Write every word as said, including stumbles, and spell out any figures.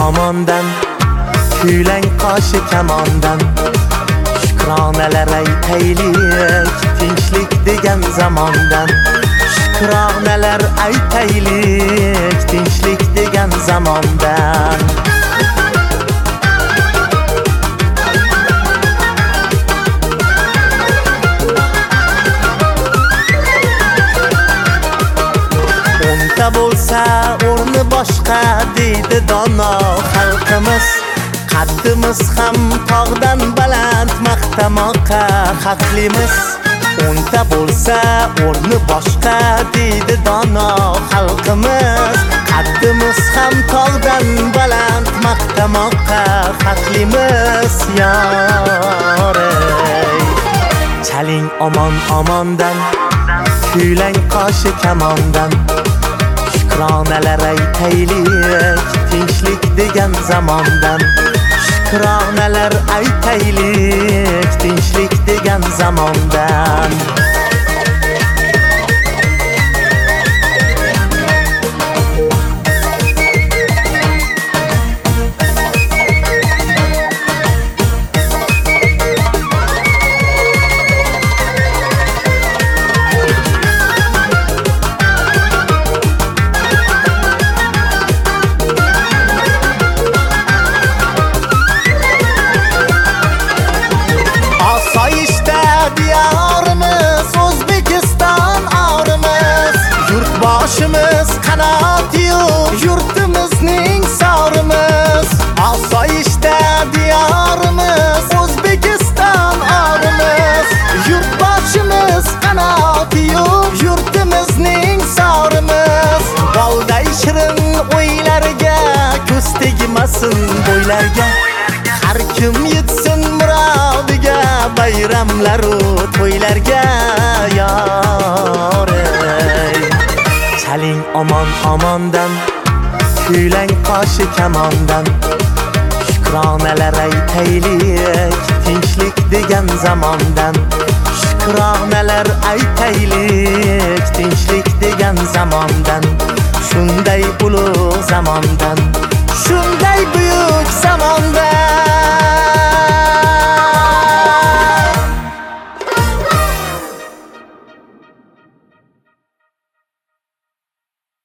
omondan, kuylang qoshi kamondan. Shukronalar aytaylik, tinchlik degan zamondan. Shukronalar aytaylik, tinchlik degan zamondan. O'nta bo'lsa o'rni boshqa deydi dono xalqimiz. Qaddimiz ham tog'dan baland, maqtamoqqa haqlimiz. O'nta bo'lsa o'rni boshqa deydi dono xalqimiz. Qaddimiz ham tog'dan baland, maqtamoqqa haqlimiz. Yorey chaling omon omondan, kuylang qoshi kamondan. Shukronalar aytaylik, tinchlik degan zamondan. Shukronalar aytaylik, tinchlik degan zamondan. Diyorimiz O'zbekiston orimiz, yurtboshimiz qanoti-yu yurtimizning sorimiz. Osoyishta diyorimiz O'zbekiston orimiz, yurtboshimiz qanoti-yu yurtimizning sorimiz. Bolday shirin o'ylarga ko'z tegmasin bo'ylarga, har kim yetsin murodiga, bayramlaru to'ylarga. Yorey chaling omon omondan, kuylang qoshi kamondan. Shukronalar aytaylik, tinchlik degan zamondan. Shukronalar aytaylik, tinchlik degan zamondan. Shunday ulug' zamondan, shunday buyuk zamondan.